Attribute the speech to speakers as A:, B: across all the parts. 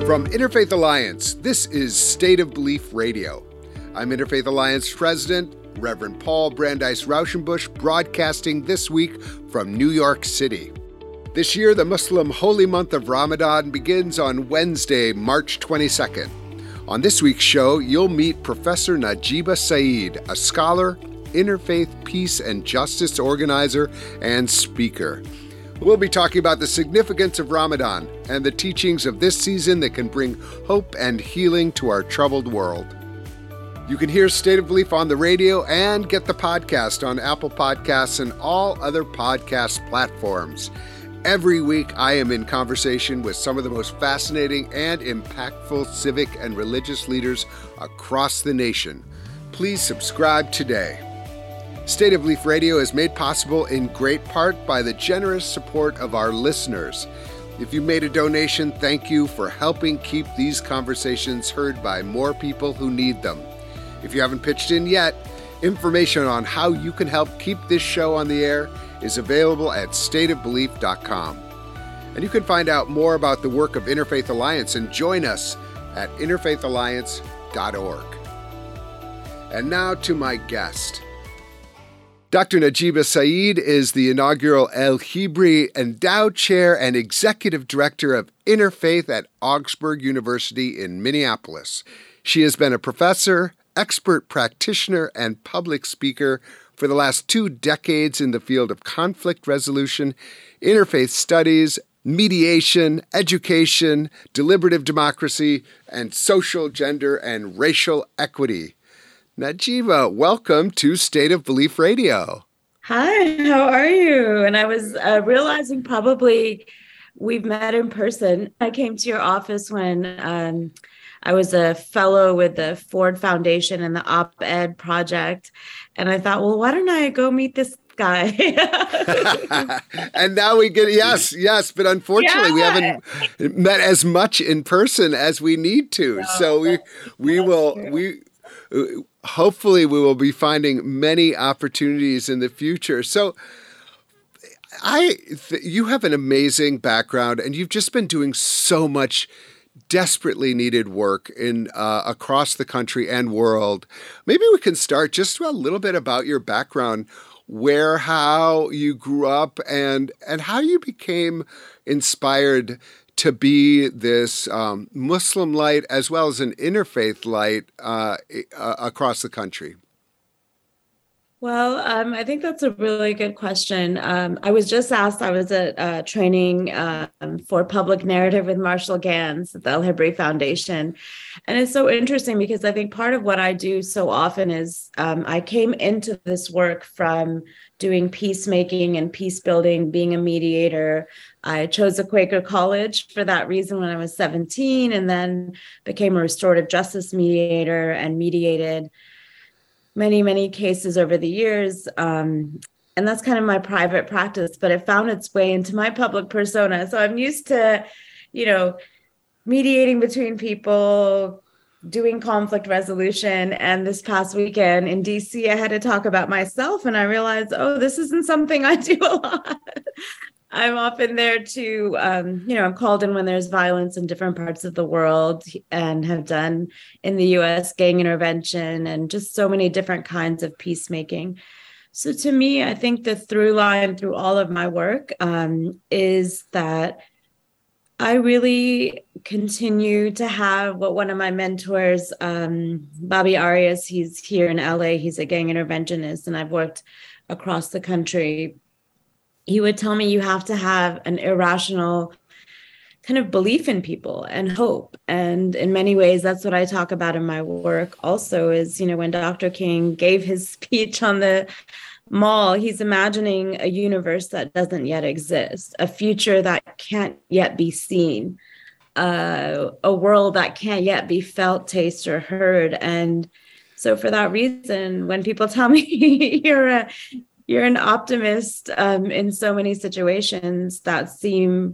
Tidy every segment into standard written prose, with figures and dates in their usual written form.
A: From Interfaith Alliance, this is State of Belief Radio. I'm Interfaith Alliance President, Reverend Paul Brandeis Rauschenbusch, broadcasting this week from New York City. This year, the Muslim holy month of Ramadan begins on Wednesday, March 22nd. On this week's show, you'll meet Professor Najeeba Saeed, a scholar, interfaith peace and justice organizer, and speaker. We'll be talking about the significance of Ramadan and the teachings of this season that can bring hope and healing to our troubled world. You can hear State of Belief on the radio and get the podcast on Apple Podcasts and all other podcast platforms. Every week, I am in conversation with some of the most fascinating and impactful civic and religious leaders across the nation. Please subscribe today. State of Belief Radio is made possible in great part by the generous support of our listeners. If you made a donation, thank you for helping keep these conversations heard by more people who need them. If you haven't pitched in yet, information on how you can help keep this show on the air is available at stateofbelief.com. And you can find out more about the work of Interfaith Alliance and join us at interfaithalliance.org. And now to my guest. Dr. Najeeba Saeed is the inaugural El Hibri Endowed Chair and Executive Director of Interfaith at Augsburg University in Minneapolis. She has been a professor, expert practitioner, and public speaker for the last 2 decades in the field of conflict resolution, interfaith studies, mediation, education, deliberative democracy, and social, gender, and racial equity. Najeeba, welcome to State of Belief Radio.
B: Hi, how are you? And I was realizing probably we've met in person. I came to your office when I was a fellow with the Ford Foundation and the Op-Ed Project. And I thought, well, why don't I go meet this guy?
A: And now we get, yes, but unfortunately we haven't met as much in person as we need to. No, so hopefully we will be finding many opportunities in the future. So you have an amazing background and you've just been doing so much desperately needed work in across the country and world. Maybe we can start just a little bit about your background, how you grew up and how you became inspired to be this Muslim light as well as an interfaith light across the country.
B: Well, I think that's a really good question. I was just asked, I was at training for public narrative with Marshall Ganz at the El Hibri Foundation. And it's so interesting because I think part of what I do so often is I came into this work from doing peacemaking and peace building, being a mediator. I chose a Quaker college for that reason when I was 17, and then became a restorative justice mediator and mediated many, many cases over the years. And that's kind of my private practice, but it found its way into my public persona. So I'm used to, mediating between people, doing conflict resolution. And this past weekend in DC, I had to talk about myself and I realized, this isn't something I do a lot. I'm often there to, I'm called in when there's violence in different parts of the world and have done in the U.S. gang intervention and just so many different kinds of peacemaking. So to me, I think the through line through all of my work is that I really continue to have what one of my mentors, Bobby Arias, he's here in LA, he's a gang interventionist, and I've worked across the country. He would tell me you have to have an irrational kind of belief in people and hope. And in many ways, that's what I talk about in my work also is, when Dr. King gave his speech on the Mall, he's imagining a universe that doesn't yet exist, a future that can't yet be seen, a world that can't yet be felt, tasted, or heard. And so for that reason, when people tell me you're an optimist in so many situations that seem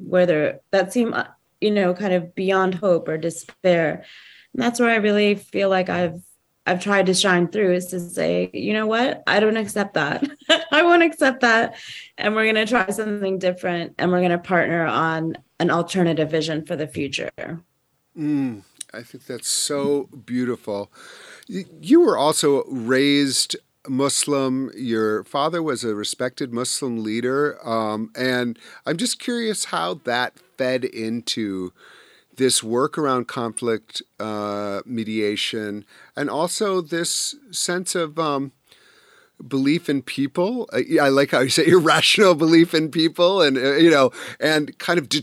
B: kind of beyond hope or despair, and that's where I really feel like I've tried to shine through, is to say, you know what, I don't accept that. I won't accept that. And we're going to try something different. And we're going to partner on an alternative vision for the future.
A: I think that's so beautiful. You were also raised Muslim. Your father was a respected Muslim leader. And I'm just curious how that fed into this work around conflict mediation and also this sense of belief in people. I like how you say irrational belief in people and, and kind of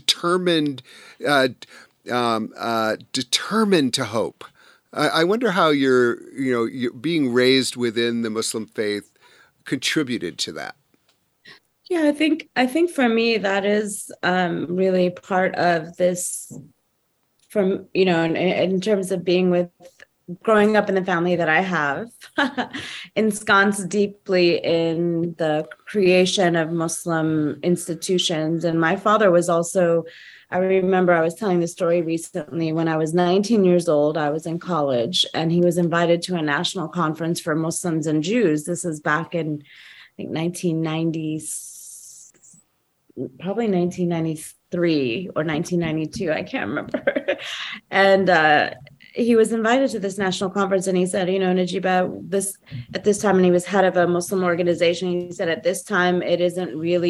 A: determined to hope. I wonder how you're being raised within the Muslim faith contributed to that.
B: Yeah, I think for me that is really part of this. From in terms of growing up in the family that I have, ensconced deeply in the creation of Muslim institutions, and my father was also. I remember I was telling the story recently when I was 19 years old, I was in college and he was invited to a national conference for Muslims and Jews. This is back in, I think, 1990s, probably 1993 or 1992. I can't remember. And he was invited to this national conference and he said, Najiba, at this time, and he was head of a Muslim organization. He said, at this time, it is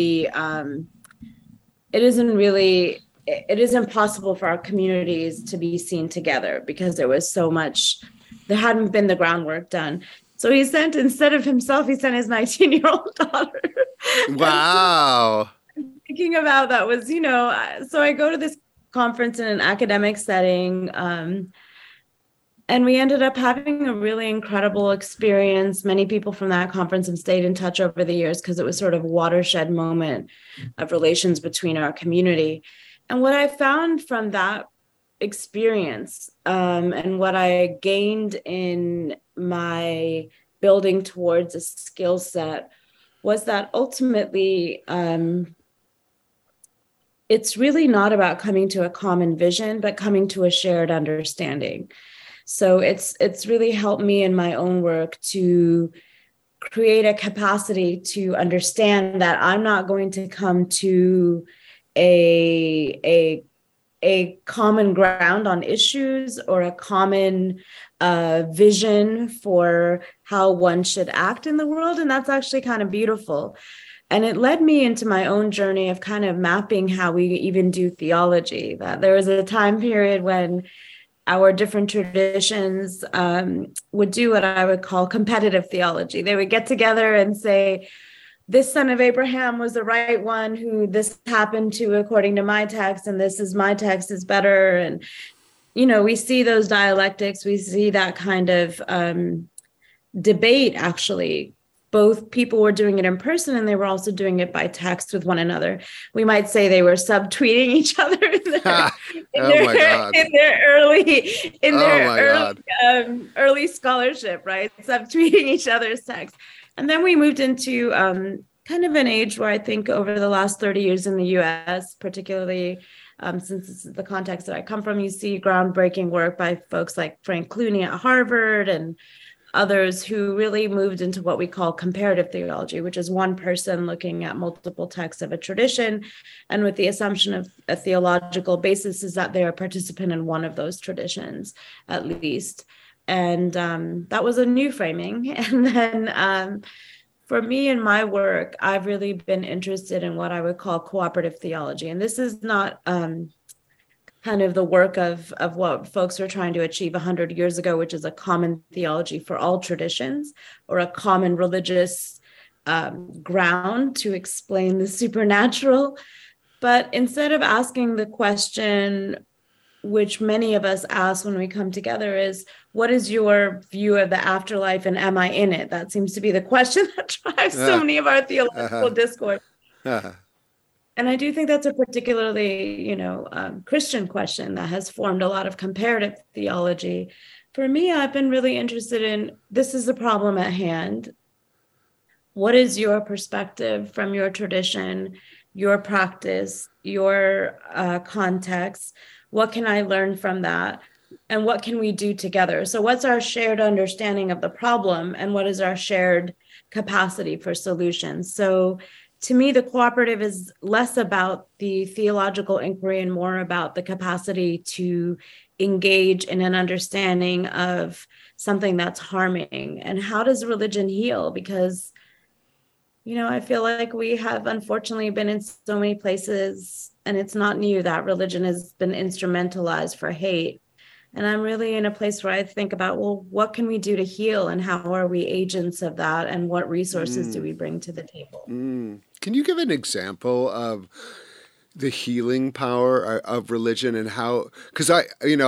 B: impossible for our communities to be seen together because there hadn't been the groundwork done. So he sent, instead of himself, he sent his 19-year-old daughter.
A: Wow.
B: Thinking about that was, so I go to this conference in an academic setting, and we ended up having a really incredible experience. Many people from that conference have stayed in touch over the years because it was sort of a watershed moment of relations between our community. And what I found from that experience and what I gained in my building towards a skill set was that ultimately it's really not about coming to a common vision, but coming to a shared understanding. So it's really helped me in my own work to create a capacity to understand that I'm not going to come to a common ground on issues or a common vision for how one should act in the world. And that's actually kind of beautiful. And it led me into my own journey of kind of mapping how we even do theology. That there was a time period when our different traditions would do what I would call competitive theology. They would get together and say, this son of Abraham was the right one who this happened to according to my text, and this is my text is better. And, we see those dialectics, we see that kind of debate, actually. Both people were doing it in person and they were also doing it by text with one another. We might say they were subtweeting each other in their early scholarship, right? Subtweeting each other's text. And then we moved into kind of an age where I think over the last 30 years in the US, particularly since this is the context that I come from, you see groundbreaking work by folks like Frank Clooney at Harvard and others who really moved into what we call comparative theology, which is one person looking at multiple texts of a tradition. And with the assumption of a theological basis is that they're a participant in one of those traditions, at least. And that was a new framing. And then for me in my work, I've really been interested in what I would call cooperative theology. And this is not kind of the work of what folks were trying to achieve 100 years ago, which is a common theology for all traditions or a common religious ground to explain the supernatural. But instead of asking the question, which many of us ask when we come together, is what is your view of the afterlife and am I in it? That seems to be the question that drives so many of our theological discourse. And I do think that's a particularly, Christian question that has formed a lot of comparative theology. For me, I've been really interested in, this is the problem at hand. What is your perspective from your tradition, your practice, your context? What can I learn from that? And what can we do together? So what's our shared understanding of the problem and what is our shared capacity for solutions? So to me, the cooperative is less about the theological inquiry and more about the capacity to engage in an understanding of something that's harming. And how does religion heal? Because, I feel like we have unfortunately been in so many places, and it's not new that religion has been instrumentalized for hate. And I'm really in a place where I think about, well, what can we do to heal, and how are we agents of that, and what resources do we bring to the table?
A: Can you give an example of the healing power of religion and how? Because I,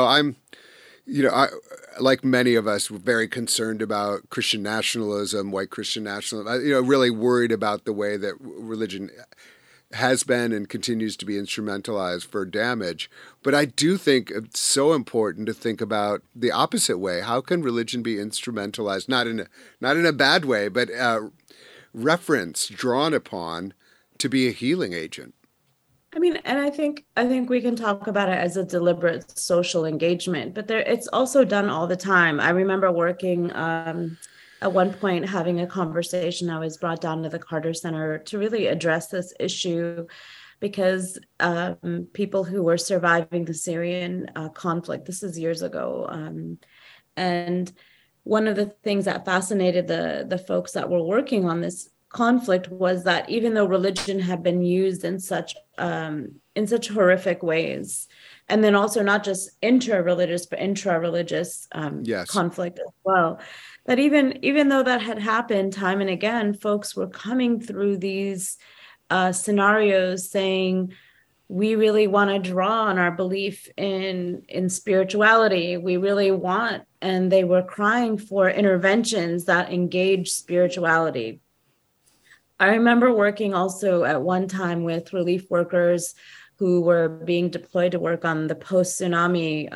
A: like many of us, we're very concerned about Christian nationalism, white Christian nationalism. Really worried about the way that religion has been and continues to be instrumentalized for damage. But I do think it's so important to think about the opposite way. How can religion be instrumentalized, not in a bad way, but referenced, drawn upon to be a healing agent?
B: And I think we can talk about it as a deliberate social engagement, but it's also done all the time. I remember working at one point, having a conversation. I was brought down to the Carter Center to really address this issue because people who were surviving the Syrian conflict, this is years ago, and one of the things that fascinated the folks that were working on this conflict was that even though religion had been used in such horrific ways, and then also not just inter-religious but intra-religious conflict as well, that even though that had happened time and again, folks were coming through these scenarios saying, we really want to draw on our belief in spirituality. We really want, and they were crying for interventions that engage spirituality. I remember working also at one time with relief workers who were being deployed to work on the post-tsunami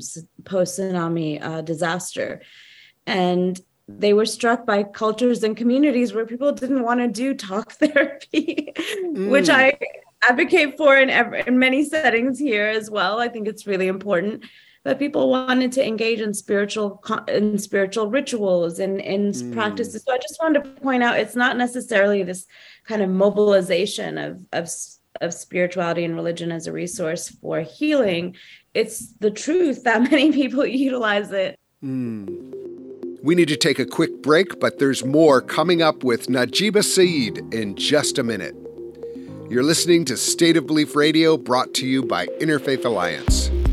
B: disaster. And they were struck by cultures and communities where people didn't want to do talk therapy, which I advocate for in many settings here as well. I think it's really important. But people wanted to engage in spiritual rituals and practices. So I just wanted to point out, it's not necessarily this kind of mobilization of spirituality and religion as a resource for healing. It's the truth that many people utilize it.
A: We need to take a quick break, but there's more coming up with Najeeba Saeed in just a minute. You're listening to State of Belief Radio, brought to you by Interfaith Alliance.